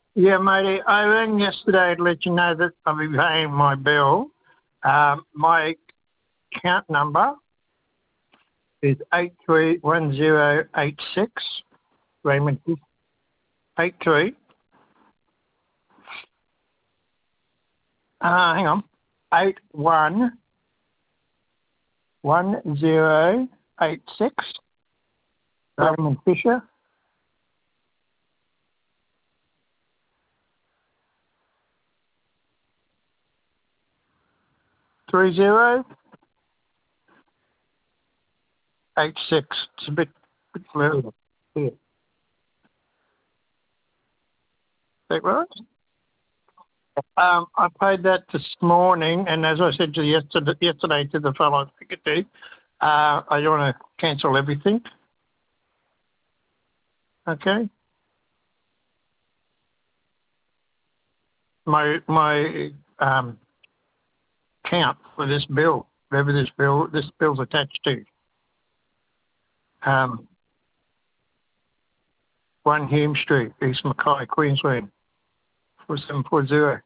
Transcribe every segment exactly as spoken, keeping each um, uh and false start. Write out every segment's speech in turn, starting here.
Yeah, matey, I rang yesterday to let you know that I'll be paying my bill. Um, my account number is eight three one zero eight six. Raymond, eight three. Uh, hang on. Eight one one zero eight six. Raymond Fisher. Three zero eight six. It's a bit, bit blurry. Yeah. Is that right? Um, I paid that this morning, and as I said to you yesterday, yesterday to the fellow I think it did, uh, I want to cancel everything. Okay. My my um, account for this bill, whatever this bill this bill's attached to, um, One Hume Street, East Mackay, Queensland, four seven four zero.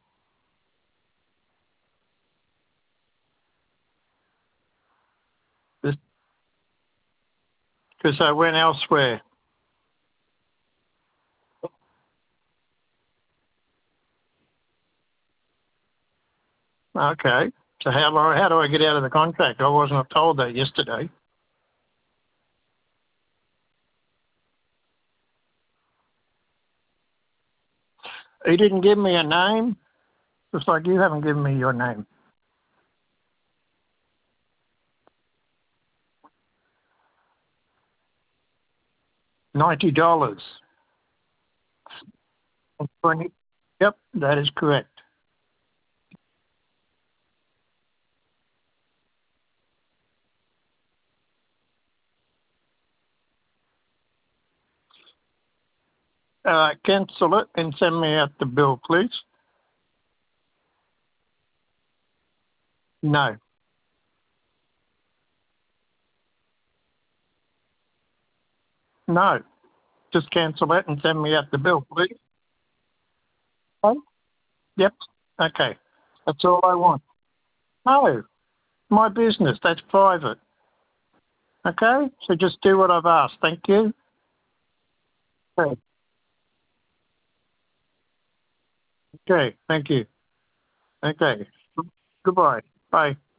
Because I went elsewhere. Okay. So how do I, how do I get out of the contract? I wasn't told that yesterday. He didn't give me a name. Just like you haven't given me your name. Ninety dollars. Twenty. Yep, that is correct. Uh, cancel it and send me out the bill, please. No, no. Just cancel it and send me out the bill, please. Okay. Yep. Okay. That's all I want. No, my business. That's private. Okay. So just do what I've asked. Thank you. Okay. Okay. Thank you. Okay. Goodbye. Bye.